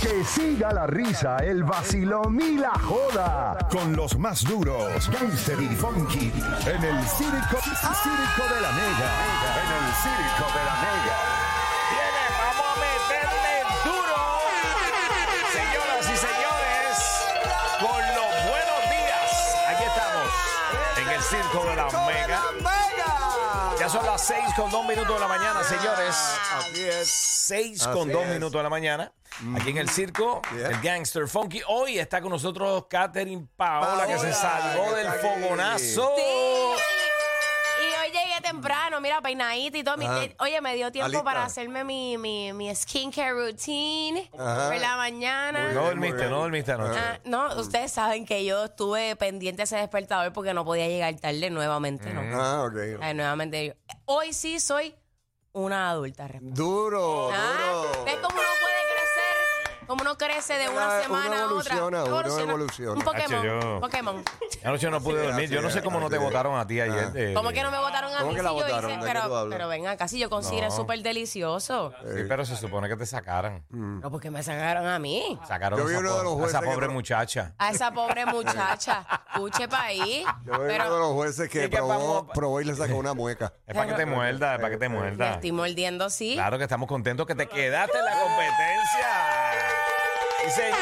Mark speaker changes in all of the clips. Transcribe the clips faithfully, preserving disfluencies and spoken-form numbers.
Speaker 1: Que siga la risa, el vacilón y la joda. Con los más duros, Gangster y Funky. En el Circo, Circo de la Mega. En el Circo de la Mega.
Speaker 2: Viene, vamos a meterle duro. Señoras y señores, con los buenos días. Aquí estamos, en el Circo de la Mega. Ya son las seis con dos minutos de la mañana, señores.
Speaker 3: Así es.
Speaker 2: seis
Speaker 3: Así
Speaker 2: con dos
Speaker 3: es.
Speaker 2: minutos de la mañana. Aquí en el circo,
Speaker 3: Yeah.
Speaker 2: el Gangster Funky. Hoy está con nosotros Catherine Paola,
Speaker 3: Paola,
Speaker 2: que se salvó
Speaker 3: que
Speaker 2: del
Speaker 3: está aquí.
Speaker 2: fogonazo.
Speaker 4: Sí. Y hoy llegué temprano, mira, peinadita y todo. Mi-
Speaker 3: Ajá.
Speaker 4: eh, oye, me dio tiempo
Speaker 3: Alita.
Speaker 4: para hacerme mi, mi, mi skincare routine
Speaker 3: Ajá.
Speaker 4: por la mañana.
Speaker 2: No
Speaker 3: Muy
Speaker 2: dormiste,
Speaker 3: bien.
Speaker 2: no dormiste anoche.
Speaker 4: Ah, no, ustedes saben que yo estuve pendiente de ese despertador porque no podía llegar tarde nuevamente, ¿no?
Speaker 3: Ah, ok.
Speaker 4: Ay, nuevamente yo. Hoy sí soy una adulta. responsable.
Speaker 3: Duro,
Speaker 4: Ah,
Speaker 3: duro.
Speaker 4: ¿ves cómo uno puede crecer? Cómo uno crece de una
Speaker 3: Una-
Speaker 4: semana
Speaker 3: una
Speaker 4: a otra.
Speaker 3: evoluciona, uno evoluciona.
Speaker 4: Un Pokémon.
Speaker 2: Hacho, yo-
Speaker 4: un Pokémon.
Speaker 2: Anoche no pude
Speaker 3: Sí,
Speaker 2: dormir.
Speaker 3: así
Speaker 2: Yo no sé
Speaker 3: es,
Speaker 2: cómo no te
Speaker 3: así es.
Speaker 2: votaron a ti ayer.
Speaker 3: Ah.
Speaker 2: de-
Speaker 4: ¿Cómo que no me votaron a
Speaker 3: ¿Cómo
Speaker 4: mí?
Speaker 3: que
Speaker 4: Si
Speaker 3: la
Speaker 4: yo
Speaker 3: votaron?
Speaker 4: hice,
Speaker 3: ¿De qué tú
Speaker 4: pero,
Speaker 3: hablas?
Speaker 4: pero venga, casi yo considero
Speaker 2: No.
Speaker 4: súper delicioso.
Speaker 2: Sí, pero se supone que te sacaran.
Speaker 4: No, porque me sacaron a mí.
Speaker 2: Sacaron
Speaker 3: Yo vi
Speaker 2: a esa,
Speaker 3: uno de los
Speaker 2: po- a esa
Speaker 3: jueces que
Speaker 2: pobre
Speaker 3: pro-
Speaker 2: muchacha.
Speaker 4: A esa pobre muchacha. Escuche para ahí.
Speaker 3: Yo veo uno de
Speaker 4: Pero
Speaker 3: los jueces que
Speaker 2: Sí, que
Speaker 3: probó,
Speaker 2: vamos-
Speaker 3: probó y le sacó una mueca.
Speaker 2: Es para que te muerda, es para que te
Speaker 4: me
Speaker 2: muerda.
Speaker 4: estoy mordiendo, sí.
Speaker 2: Claro que estamos contentos que te quedaste en la competencia. Sí, señor.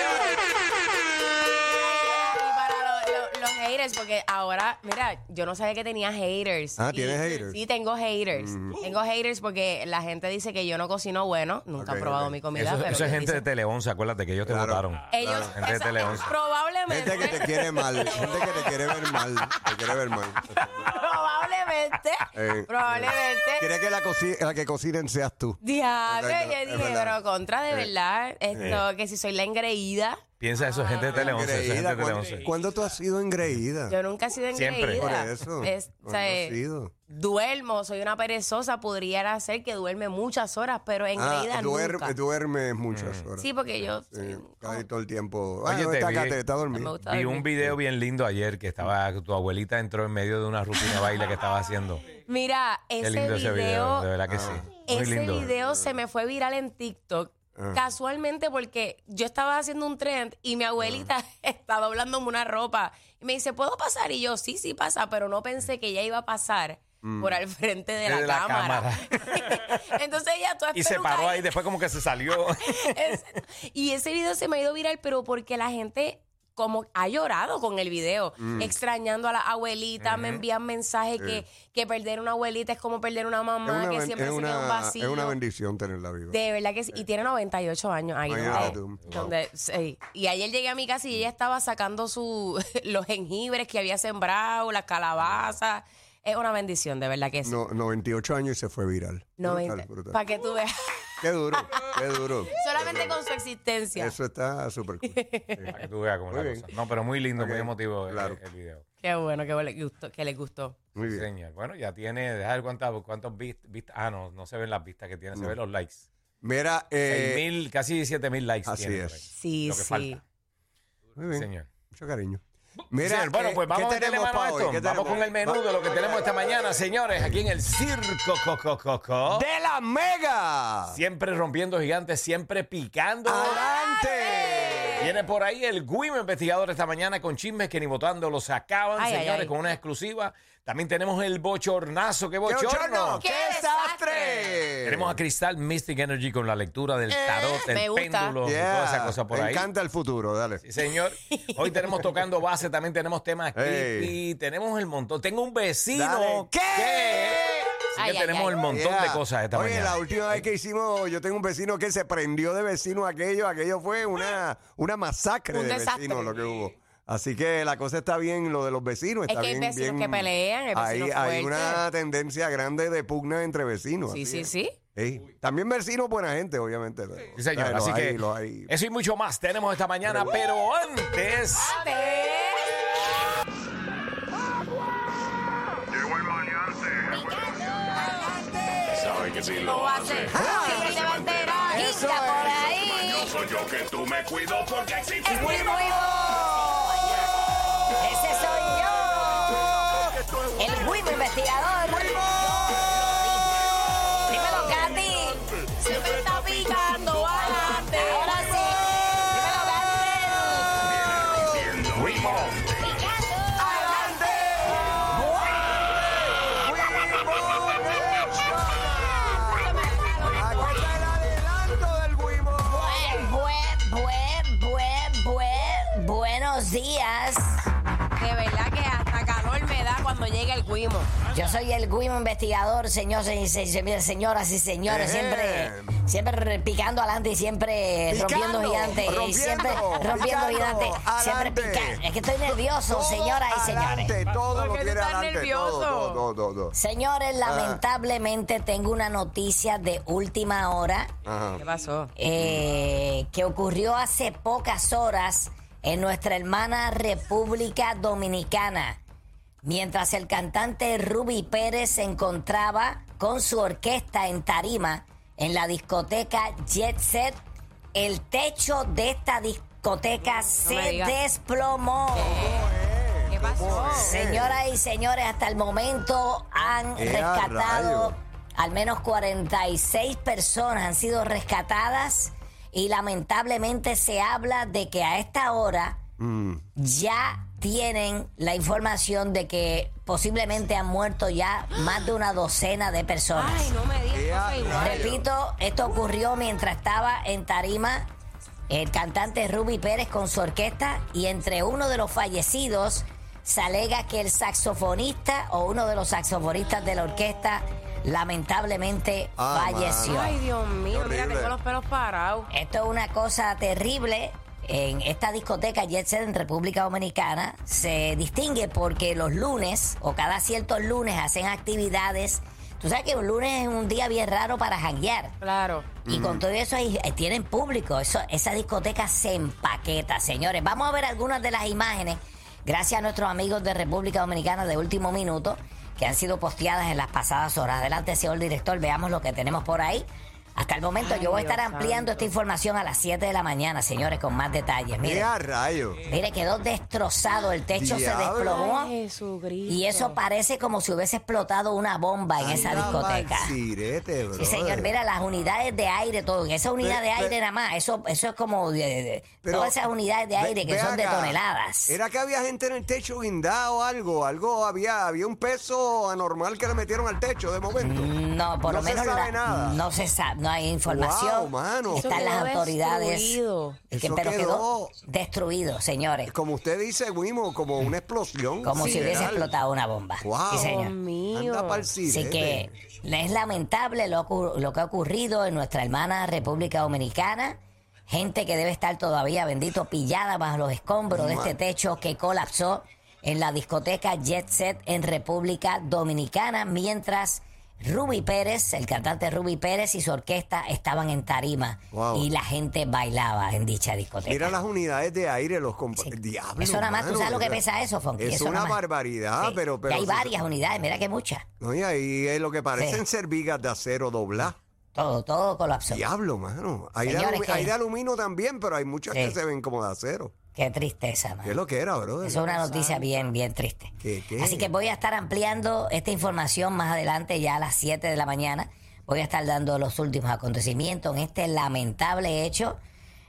Speaker 4: Y para lo- lo- los haters, porque ahora, mira, yo no sabía que tenía haters.
Speaker 3: Ah,
Speaker 4: Y-
Speaker 3: ¿tienes haters?
Speaker 4: Sí, tengo haters. Tengo haters porque la gente dice que yo no cocino bueno. Nunca
Speaker 3: Ok,
Speaker 4: han probado
Speaker 3: ok.
Speaker 4: mi comida.
Speaker 2: Eso,
Speaker 4: pero
Speaker 2: eso es
Speaker 4: ellos
Speaker 2: gente de
Speaker 4: dicen-
Speaker 2: Tele once, acuérdate que ellos te
Speaker 3: Claro.
Speaker 2: votaron.
Speaker 4: Ellos,
Speaker 2: Gente de
Speaker 4: esa-
Speaker 2: Tele once.
Speaker 4: probablemente.
Speaker 3: Gente que te quiere mal, gente que te quiere ver mal, te quiere ver mal.
Speaker 4: Probablemente.
Speaker 3: Eh,
Speaker 4: probablemente.
Speaker 3: Quiere que la, coci- la que cocinen seas tú.
Speaker 4: Diablo,
Speaker 3: Exacto,
Speaker 4: yo
Speaker 3: es
Speaker 4: dije,
Speaker 3: verdad.
Speaker 4: pero contra de
Speaker 3: Eh,
Speaker 4: verdad, esto, que si soy la engreída,
Speaker 2: Piensa eso, es gente de Tele once. Eso es gente
Speaker 3: Engreída,
Speaker 2: de Tele
Speaker 3: ¿cuándo,
Speaker 2: once.
Speaker 3: ¿cuándo tú has sido engreída?
Speaker 4: yo nunca he sido
Speaker 2: Siempre.
Speaker 4: engreída.
Speaker 3: Por eso.
Speaker 4: Es- o
Speaker 3: ¿Cuándo
Speaker 4: sea,
Speaker 3: has sido?
Speaker 4: duermo, soy una perezosa, podría ser que duerme muchas horas, pero engreída
Speaker 3: Ah, duerme,
Speaker 4: nunca.
Speaker 3: duermes muchas horas.
Speaker 4: Sí, porque yo
Speaker 3: Sí,
Speaker 4: soy-
Speaker 3: casi todo el tiempo.
Speaker 2: Oye,
Speaker 3: Ah,
Speaker 2: te
Speaker 3: ¿dónde está
Speaker 2: vi-
Speaker 3: Cate? Está
Speaker 4: me
Speaker 3: dormido.
Speaker 4: gusta
Speaker 2: Vi
Speaker 4: dormir.
Speaker 2: un video bien lindo ayer que estaba, tu abuelita entró en medio de una rutina de baile que estaba haciendo.
Speaker 4: Mira,
Speaker 2: Qué
Speaker 4: ese
Speaker 2: lindo ese video,
Speaker 4: video,
Speaker 2: de verdad que sí. Muy
Speaker 4: ese
Speaker 2: lindo.
Speaker 4: video se me fue viral en TikTok.
Speaker 3: Ah.
Speaker 4: Casualmente porque yo estaba haciendo un trend y mi abuelita está doblándome una ropa y me dice, ¿puedo pasar? Y yo, sí, sí pasa, pero no pensé que ella iba a pasar por al frente de la,
Speaker 2: De la
Speaker 4: cámara. Entonces ella toda
Speaker 2: Y se paró
Speaker 4: espelucada.
Speaker 2: ahí, después como que se salió.
Speaker 4: Es- y ese video se me ha ido viral, pero porque la gente como ha llorado con el video, extrañando a la abuelita, me envían mensajes que, que perder una abuelita es como perder una
Speaker 3: Es
Speaker 4: mamá,
Speaker 3: una,
Speaker 4: que
Speaker 3: ben-
Speaker 4: siempre
Speaker 3: es
Speaker 4: se queda un
Speaker 3: una-
Speaker 4: vacío.
Speaker 3: es una bendición tenerla viva.
Speaker 4: De verdad que sí. Y tiene noventa y ocho años. Ahí
Speaker 3: Imagínate
Speaker 4: donde,
Speaker 3: tú.
Speaker 4: donde- sí. Y ayer llegué a mi casa y ella estaba sacando su, los jengibres que había sembrado, las calabazas. Es una bendición, de verdad que sí.
Speaker 3: No, noventa y ocho años y se fue viral.
Speaker 4: noventa.
Speaker 3: Brutal, brutal.
Speaker 4: Para que tú veas.
Speaker 3: Qué duro, qué duro.
Speaker 4: Solamente con su existencia.
Speaker 3: Eso está súper cool.
Speaker 2: Para que tú veas cómo es
Speaker 3: Muy
Speaker 2: la
Speaker 3: bien.
Speaker 2: cosa. No, pero muy lindo,
Speaker 3: Ok,
Speaker 2: muy emotivo el-
Speaker 3: claro.
Speaker 2: el, video.
Speaker 4: Qué bueno, que les gustó. Que les gustó.
Speaker 3: Muy
Speaker 2: Sí,
Speaker 3: bien.
Speaker 2: señor. Bueno, ya tiene, deja ver cuántas, cuántos vistas. Ah, no, no se ven las vistas que tiene, se ven los likes.
Speaker 3: Mira, eh,
Speaker 2: Seis mil, casi siete mil likes
Speaker 3: así
Speaker 2: tiene.
Speaker 3: es.
Speaker 2: por ahí.
Speaker 4: Sí,
Speaker 2: Lo que
Speaker 4: sí.
Speaker 2: falta.
Speaker 3: muy bien.
Speaker 2: Señor.
Speaker 3: Mucho cariño.
Speaker 2: Mira,
Speaker 3: Mira,
Speaker 2: bueno,
Speaker 3: eh,
Speaker 2: pues vamos a
Speaker 3: ¿qué
Speaker 2: meterle
Speaker 3: tenemos
Speaker 2: mano a
Speaker 3: para hoy?
Speaker 2: esto.
Speaker 3: ¿Qué
Speaker 2: Vamos
Speaker 3: tenemos?
Speaker 2: con el menú de lo que tenemos esta mañana, señores, aquí en el Circo Co, Co, Co, Co.
Speaker 3: ¡De la Mega!
Speaker 2: Siempre rompiendo gigantes, siempre picando.
Speaker 3: ¡Adelante!
Speaker 2: Viene por ahí el Guimo investigador esta mañana con chismes que ni votando los acaban,
Speaker 4: Ay, ay,
Speaker 2: señores,
Speaker 4: ay.
Speaker 2: con una exclusiva. También tenemos el bochornazo. ¡Qué
Speaker 3: ¡Qué
Speaker 2: bochorno!
Speaker 3: bochorno!
Speaker 4: ¡Qué
Speaker 3: ¡Qué desastre!
Speaker 2: Tenemos a Cristal Mystic Energy con la lectura del tarot,
Speaker 4: Eh, me
Speaker 2: el
Speaker 4: gusta.
Speaker 2: péndulo y
Speaker 3: Yeah,
Speaker 2: toda esa cosa por
Speaker 3: me
Speaker 2: ahí.
Speaker 3: encanta el futuro, dale.
Speaker 2: Sí, señor. Hoy tenemos tocando base, también tenemos temas
Speaker 3: Ey.
Speaker 2: creepy, tenemos el montón. Tengo un vecino.
Speaker 3: Dale. ¿Qué?
Speaker 2: Así
Speaker 4: Ay,
Speaker 2: que
Speaker 4: ay,
Speaker 2: tenemos
Speaker 4: ay.
Speaker 2: el montón
Speaker 3: Yeah.
Speaker 2: de cosas esta
Speaker 3: Oye,
Speaker 2: mañana.
Speaker 3: la última vez que hicimos, yo tengo un vecino que se prendió de vecino aquello, aquello fue una, una masacre
Speaker 4: Un
Speaker 3: de
Speaker 4: desastre.
Speaker 3: vecinos lo que hubo. Así que la cosa está bien, lo de los vecinos
Speaker 4: Es
Speaker 3: está
Speaker 4: que hay
Speaker 3: bien,
Speaker 4: vecinos
Speaker 3: bien-
Speaker 4: que pelean, hay
Speaker 3: Hay,
Speaker 4: vecinos
Speaker 3: hay
Speaker 4: fuertes.
Speaker 3: una tendencia grande de pugna entre vecinos.
Speaker 4: Sí,
Speaker 3: así
Speaker 4: sí,
Speaker 3: es.
Speaker 4: sí.
Speaker 3: Ey, también vecinos buena gente, obviamente. pero-
Speaker 2: Sí, señor.
Speaker 3: Ay, los
Speaker 2: Así
Speaker 3: hay,
Speaker 2: que
Speaker 3: los hay.
Speaker 2: eso y mucho más tenemos esta mañana, pero antes...
Speaker 5: Llegó el maleante.
Speaker 6: Sabe que si
Speaker 4: ¿Cómo
Speaker 6: lo
Speaker 4: va a
Speaker 6: hace,
Speaker 4: ser? Sí, se va a enterar.
Speaker 3: Eso
Speaker 4: Quita por
Speaker 3: es.
Speaker 4: ahí.
Speaker 6: yo soy yo que tú me cuido porque existe el
Speaker 4: Muy,
Speaker 6: ruido.
Speaker 4: muy Ese soy yo. El Guimo investigador. Dímelo, Katy. Siempre está picando adelante. Ahora sí.
Speaker 3: Wimo. ¡Adelante! Aquí está el adelanto del Wimo.
Speaker 5: Buen, buen, buen, buen, buen, buenos días.
Speaker 4: De verdad que hasta calor me da cuando llega el Wimo.
Speaker 5: Yo soy el Guimo investigador, señores y se- se- señoras y señores,
Speaker 3: Eh.
Speaker 5: siempre, siempre picando adelante y siempre
Speaker 3: Picando,
Speaker 5: rompiendo gigantes. Y
Speaker 3: rompiendo,
Speaker 5: siempre rompiendo
Speaker 3: picando,
Speaker 5: gigantes. Siempre
Speaker 3: adelante.
Speaker 5: picando. Es que estoy nervioso,
Speaker 3: Todo
Speaker 5: señoras y señores.
Speaker 3: adelante, todo
Speaker 4: ¿Por
Speaker 3: lo
Speaker 4: qué tú
Speaker 3: quiere
Speaker 4: estás
Speaker 3: adelante.
Speaker 4: nervioso?
Speaker 3: Todo, todo, todo, todo.
Speaker 5: Señores, lamentablemente tengo una noticia de última hora
Speaker 3: Ajá.
Speaker 4: ¿Qué pasó?
Speaker 5: eh, que ocurrió hace pocas horas en nuestra hermana República Dominicana. Mientras el cantante Ruby Pérez se encontraba con su orquesta en tarima en la discoteca Jet Set, el techo de esta discoteca se
Speaker 4: me digas.
Speaker 5: desplomó.
Speaker 4: ¿Qué pasó?
Speaker 5: Señoras y señores, hasta el momento han
Speaker 3: ¡Eh, a
Speaker 5: rescatado
Speaker 3: rayos!
Speaker 5: al menos cuarenta y seis personas, han sido rescatadas y lamentablemente se habla de que a esta hora
Speaker 3: Mm.
Speaker 5: ya tienen la información de que posiblemente han muerto ya más de una docena de personas.
Speaker 4: Ay, no me digas
Speaker 3: ¡Eh, a
Speaker 4: cosa igual.
Speaker 3: rayos!
Speaker 5: Repito, esto ocurrió mientras estaba en tarima el cantante Ruby Pérez con su orquesta y entre uno de los fallecidos se alega que el saxofonista o uno de los saxofonistas de la orquesta lamentablemente
Speaker 3: Ah,
Speaker 5: falleció.
Speaker 4: Ay, Dios mío, mira,
Speaker 3: Horrible.
Speaker 4: tengo los pelos parados.
Speaker 5: Esto es una cosa terrible. En esta discoteca Jet Set en República Dominicana se distingue porque los lunes o cada ciertos lunes hacen actividades. Tú sabes que un lunes es un día bien raro para janguear.
Speaker 4: Claro.
Speaker 5: Y con todo eso ahí, eh, tienen público. Eso, esa discoteca se empaqueta, señores. Vamos a ver algunas de las imágenes, gracias a nuestros amigos de República Dominicana de Último Minuto, que han sido posteadas en las pasadas horas. Adelante, señor director, veamos lo que tenemos por ahí. Hasta el momento
Speaker 4: Ay,
Speaker 5: yo voy a estar
Speaker 4: Dios
Speaker 5: ampliando
Speaker 4: santo.
Speaker 5: esta información a las siete de la mañana, señores, con más detalles. Mire,
Speaker 3: ¡Qué a rayo!
Speaker 5: mire, quedó destrozado, el techo
Speaker 3: Diablo.
Speaker 5: se desplomó.
Speaker 4: Ay, Jesucristo.
Speaker 5: Y eso parece como si hubiese explotado una bomba en esa
Speaker 3: Anda
Speaker 5: discoteca.
Speaker 3: pa'l sirete,
Speaker 5: Sí,
Speaker 3: brother.
Speaker 5: señor, mira, las unidades de aire, todo. En esa unidad de
Speaker 3: Pe- pe-
Speaker 5: aire nada más, eso, eso es como de- de-
Speaker 3: Pero,
Speaker 5: todas esas unidades de
Speaker 3: ve-
Speaker 5: aire que
Speaker 3: ve
Speaker 5: son de
Speaker 3: acá.
Speaker 5: toneladas.
Speaker 3: Era que había gente en el techo guindado o algo, algo había, había un peso anormal que le metieron al techo de momento.
Speaker 5: No, por
Speaker 3: No
Speaker 5: lo
Speaker 3: se
Speaker 5: menos
Speaker 3: sabe
Speaker 5: la-
Speaker 3: nada.
Speaker 5: no se sabe, no hay información.
Speaker 3: Wow, mano.
Speaker 4: Eso
Speaker 5: Están las
Speaker 4: quedó
Speaker 5: autoridades.
Speaker 4: destruido.
Speaker 5: Que-
Speaker 3: Eso
Speaker 5: pero quedó
Speaker 3: quedó-
Speaker 5: destruido, señores.
Speaker 3: Como usted dice, Wimo, como una explosión.
Speaker 5: Como si hubiese
Speaker 3: literal.
Speaker 5: explotado una bomba.
Speaker 3: Wow.
Speaker 5: Sí,
Speaker 4: Dios
Speaker 5: señor.
Speaker 4: mío.
Speaker 3: Anda pa'l sirete.
Speaker 5: Así que es lamentable lo, ocur- lo que ha ocurrido en nuestra hermana República Dominicana. Gente que debe estar todavía, bendito, pillada bajo los escombros de este techo que colapsó en la discoteca Jet Set en República Dominicana, mientras Ruby Pérez, el cantante Ruby Pérez y su orquesta estaban en tarima
Speaker 3: Wow.
Speaker 5: y la gente bailaba en dicha discoteca.
Speaker 3: Mira las unidades de aire, los comp-
Speaker 5: Sí.
Speaker 3: Diablo,
Speaker 5: Eso nada más, ¿tú
Speaker 3: mano,
Speaker 5: sabes lo que
Speaker 3: ¿verdad?
Speaker 5: pesa eso, Fonky?
Speaker 3: Es
Speaker 5: Eso
Speaker 3: una
Speaker 5: nada más.
Speaker 3: barbaridad,
Speaker 5: Sí.
Speaker 3: pero... pero
Speaker 5: Y hay
Speaker 3: sí,
Speaker 5: varias unidades, mira que muchas.
Speaker 3: No, y ahí es lo que parecen
Speaker 5: Sí.
Speaker 3: ser vigas de acero dobladas.
Speaker 5: Todo, todo colapsó.
Speaker 3: Diablo, mano. Hay de,
Speaker 5: Señores,
Speaker 3: alumi-
Speaker 5: ¿qué?
Speaker 3: hay de aluminio también, pero hay muchas
Speaker 5: Sí.
Speaker 3: que se ven como de acero.
Speaker 5: Qué tristeza, man.
Speaker 3: ¿Qué es lo que era, bro?
Speaker 5: Eso es una noticia bien, bien triste.
Speaker 3: ¿Qué, qué?
Speaker 5: Así que voy a estar ampliando esta información más adelante, ya a las siete de la mañana. Voy a estar dando los últimos acontecimientos en este lamentable hecho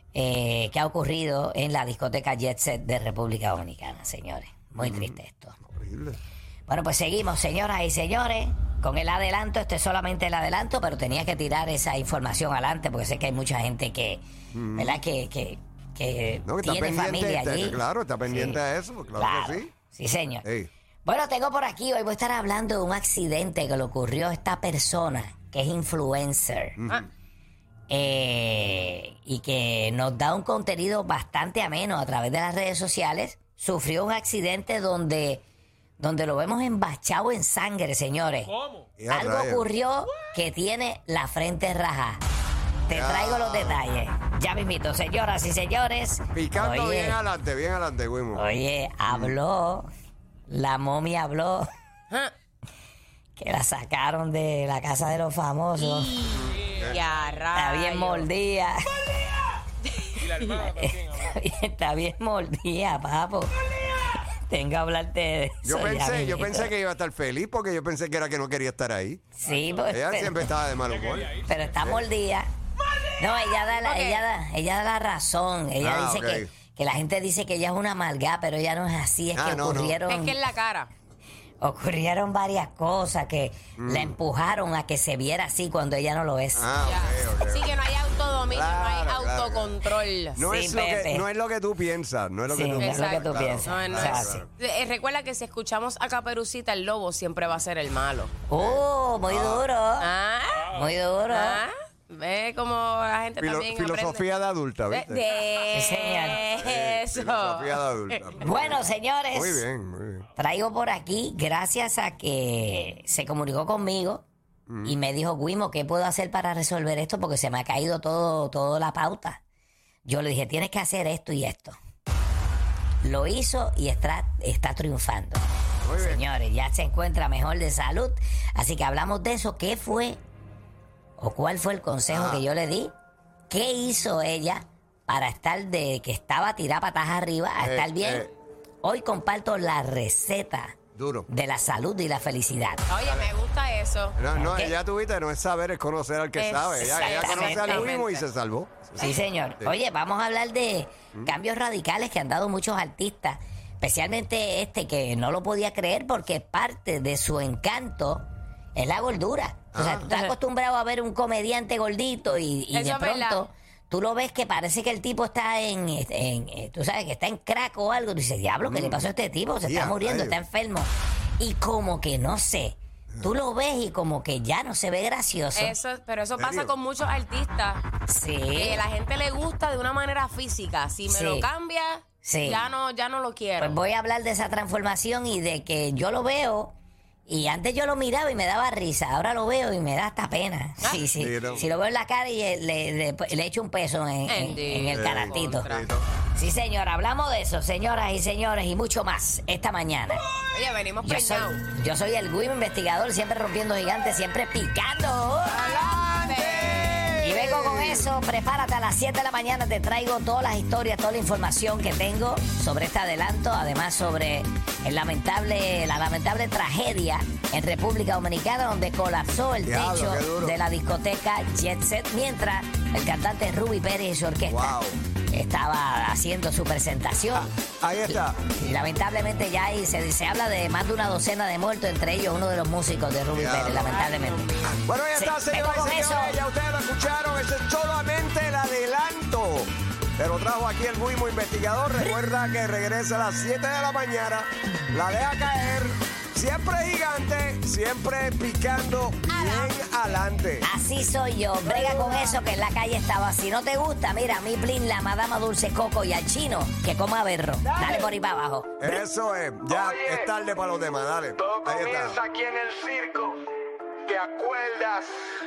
Speaker 5: eh, que ha ocurrido en la discoteca Jet Set de República Dominicana, señores. Muy triste esto.
Speaker 3: Horrible.
Speaker 5: Bueno, pues seguimos, señoras y señores, con el adelanto. Este es solamente el adelanto, pero tenía que tirar esa información adelante porque sé que hay mucha gente que, ¿verdad? Que, que, que
Speaker 3: No, que está
Speaker 5: tiene
Speaker 3: pendiente,
Speaker 5: familia
Speaker 3: está-
Speaker 5: allí.
Speaker 3: claro, está pendiente
Speaker 5: Sí.
Speaker 3: a eso, claro que sí.
Speaker 5: Sí, señor.
Speaker 3: Ey.
Speaker 5: Bueno, tengo por aquí, hoy voy a estar hablando de un accidente que le ocurrió a esta persona que es influencer.
Speaker 4: Ah,
Speaker 5: eh, y que nos da un contenido bastante ameno a través de las redes sociales. Sufrió un accidente donde, donde lo vemos embachado en sangre, señores.
Speaker 3: Ya,
Speaker 5: Algo
Speaker 3: rayos.
Speaker 5: ocurrió que tiene la frente raja. Te
Speaker 3: Ya.
Speaker 5: traigo los detalles. Ya mismito, señoras y señores.
Speaker 3: Picando
Speaker 5: Oye,
Speaker 3: bien adelante, bien adelante, Wimo.
Speaker 5: Oye, habló, la momia habló,
Speaker 4: ah.
Speaker 5: que la sacaron de la casa de los famosos.
Speaker 4: Ya,
Speaker 5: Está bien
Speaker 4: rayos.
Speaker 5: mordida. Está bien, está bien mordida, papo. Tengo que hablarte de eso.
Speaker 3: Yo
Speaker 5: ya
Speaker 3: pensé, yo
Speaker 5: mismito.
Speaker 3: pensé que iba a estar feliz porque yo pensé que era que no quería estar ahí.
Speaker 5: Sí, pues,
Speaker 3: Ella
Speaker 5: pero,
Speaker 3: siempre estaba de mal humor.
Speaker 5: pero está mordida. No, ella da la,
Speaker 4: Ok.
Speaker 5: ella da, ella da la razón. Ella
Speaker 3: Ah,
Speaker 5: dice
Speaker 3: ok.
Speaker 5: que, que la gente dice que ella es una amargada, pero ella no es así, es
Speaker 3: Ah,
Speaker 5: que
Speaker 3: no, no.
Speaker 5: ocurrieron...
Speaker 4: Es que en la cara.
Speaker 5: Ocurrieron varias cosas que
Speaker 3: Mm.
Speaker 5: la empujaron a que se viera así cuando ella no lo es.
Speaker 3: Ah,
Speaker 4: Ya.
Speaker 3: ok, ok.
Speaker 4: Sí, que no hay autodominio, no hay
Speaker 3: Claro, claro.
Speaker 4: autocontrol.
Speaker 3: No,
Speaker 5: Sí,
Speaker 3: es lo que,
Speaker 5: Pepe.
Speaker 3: no es lo que tú piensas, no es lo
Speaker 5: Sí,
Speaker 3: que tú
Speaker 5: no es
Speaker 3: piensas.
Speaker 5: lo que tú
Speaker 4: Exacto.
Speaker 5: piensas.
Speaker 4: No, no
Speaker 5: O sea,
Speaker 4: es-
Speaker 5: sí.
Speaker 4: Eh, recuerda que si escuchamos a Caperucita, el lobo siempre va a ser el malo.
Speaker 5: Oh, muy duro.
Speaker 4: Ah,
Speaker 5: Muy duro.
Speaker 4: ah. Ve como la gente
Speaker 3: Filo-
Speaker 4: también
Speaker 3: filosofía de adulta,
Speaker 4: aprende.
Speaker 3: ¿viste?
Speaker 4: De, de
Speaker 5: Sí, señor.
Speaker 4: eso.
Speaker 3: Filosofía de adulta.
Speaker 5: Bueno, señores.
Speaker 3: Muy bien, muy bien.
Speaker 5: Traigo por aquí, gracias a que se comunicó conmigo y me dijo, Guimo, ¿qué puedo hacer para resolver esto? Porque se me ha caído todo, toda la pauta. Yo le dije, tienes que hacer esto y esto. Lo hizo y está, está triunfando.
Speaker 3: Muy bien.
Speaker 5: Señores, ya se encuentra mejor de salud. Así que hablamos de eso. ¿Qué fue o cuál fue el consejo
Speaker 3: Ajá.
Speaker 5: que yo le di? ¿Qué hizo ella para estar de que estaba tirada patas arriba a
Speaker 3: Eh,
Speaker 5: estar bien?
Speaker 3: eh.
Speaker 5: Hoy comparto la receta
Speaker 3: Duro.
Speaker 5: de la salud y la felicidad.
Speaker 4: Oye, me gusta eso.
Speaker 3: No, no,
Speaker 5: ¿Qué?
Speaker 3: ella tuviste, no es saber, es conocer al que sabe. Ella, ella conoce al
Speaker 4: Exactamente.
Speaker 3: mismo y se salvó.
Speaker 5: Sí, señor.
Speaker 3: Sí.
Speaker 5: Oye, vamos a hablar de cambios radicales que han dado muchos artistas, especialmente este que no lo podía creer porque parte de su encanto es la gordura. O sea,
Speaker 3: Ah.
Speaker 5: tú estás acostumbrado a ver un comediante gordito y, y
Speaker 4: Eso
Speaker 5: de
Speaker 4: es verdad.
Speaker 5: pronto tú lo ves que parece que el tipo está en, en- en- tú sabes, que está en crack o algo. Tú dices, diablo, ¿qué le pasó a este tipo? Se
Speaker 3: Ya,
Speaker 5: está muriendo,
Speaker 3: rayos.
Speaker 5: está enfermo. Y como que no sé, tú lo ves y como que ya no se ve gracioso.
Speaker 4: Eso, pero eso pasa
Speaker 3: serio?
Speaker 4: con muchos artistas.
Speaker 5: Sí.
Speaker 4: Que la gente le gusta de una manera física. Si me
Speaker 5: Sí.
Speaker 4: lo cambia,
Speaker 5: Sí.
Speaker 4: ya no, ya no lo quiero.
Speaker 5: Pues voy a hablar de esa transformación y de que yo lo veo y antes yo lo miraba y me daba risa, ahora lo veo y me da hasta pena. Sí, sí.
Speaker 3: Sí, no.
Speaker 5: Si lo veo en la cara y eh, le, le- le echo un peso en, en- en el
Speaker 3: Eh,
Speaker 5: canastito.
Speaker 4: contra.
Speaker 5: Sí, señora, hablamos de eso, señoras y señores, y mucho más esta mañana.
Speaker 4: Oye, venimos
Speaker 5: Yo soy,
Speaker 4: preñados.
Speaker 5: yo soy el Guim investigador, siempre rompiendo gigantes, siempre picando. Y vengo con eso, prepárate a las siete de la mañana, te traigo todas las historias, toda la información que tengo sobre este adelanto, además sobre el lamentable, la lamentable tragedia en República Dominicana donde colapsó el
Speaker 3: Diablo,
Speaker 5: techo
Speaker 3: qué duro.
Speaker 5: de la discoteca Jet Set mientras el cantante Ruby Pérez y su orquesta
Speaker 3: Wow.
Speaker 5: estaba haciendo su presentación.
Speaker 3: Ahí está.
Speaker 5: Y lamentablemente ya hay, se, se habla de más de una docena de muertos, entre ellos uno de los músicos de Ruby
Speaker 3: Diablo.
Speaker 5: Pérez, lamentablemente.
Speaker 3: Bueno, ya
Speaker 5: Sí,
Speaker 3: está, señoras
Speaker 5: vengo
Speaker 3: y
Speaker 5: con
Speaker 3: señores.
Speaker 5: eso.
Speaker 3: Ya ustedes lo escucharon. Ese es solamente el adelanto. Te lo trajo aquí el Guimo investigador. Recuerda que regresa a las siete de la mañana. La deja caer. Siempre gigante, siempre picando bien adelante.
Speaker 5: Así soy yo, brega con eso que en la calle estaba. Si no te gusta, mira, a mi Blin, la Madama Dulce Coco y al chino, que coma berro. Dale por ahí para abajo.
Speaker 3: Eso es. Ya es tarde para los demás. Dale.
Speaker 7: Todo
Speaker 3: Ahí
Speaker 7: comienza
Speaker 3: está.
Speaker 7: aquí en el circo. ¿Te acuerdas?